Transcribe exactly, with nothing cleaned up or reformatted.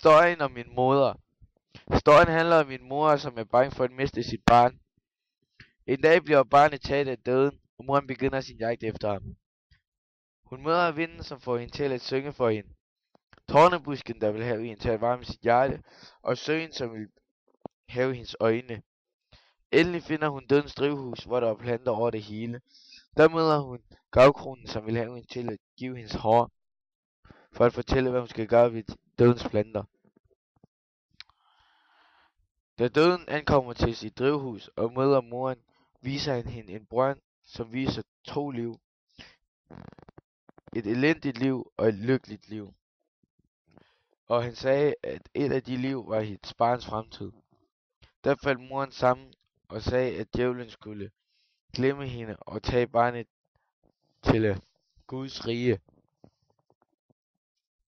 Historien om min moder. Historien handler om min mor, som er bange for at miste sit barn. En dag bliver barnet taget af døden, og moren begynder sin jagt efter ham. Hun møder vinden, som får hende til at synge for hende. Tornebusken, der vil have hende til at varme sit hjerte, og søen, som vil have hendes øjne. Endelig finder hun dødens drivhus, hvor der er planter over det hele. Der møder hun gravkronen, som vil have hende til at give hendes hår, for at fortælle, hvad hun skal gøre ved dødens planter. Da døden ankommer til sit drivhus og møder moren, viser han hende en brønd, som viser to liv. Et elendigt liv og et lykkeligt liv. Og han sagde, at et af de liv var hendes barns fremtid. Der faldt moren sammen og sagde, at djævlen skulle glemme hende og tage barnet til Guds rige.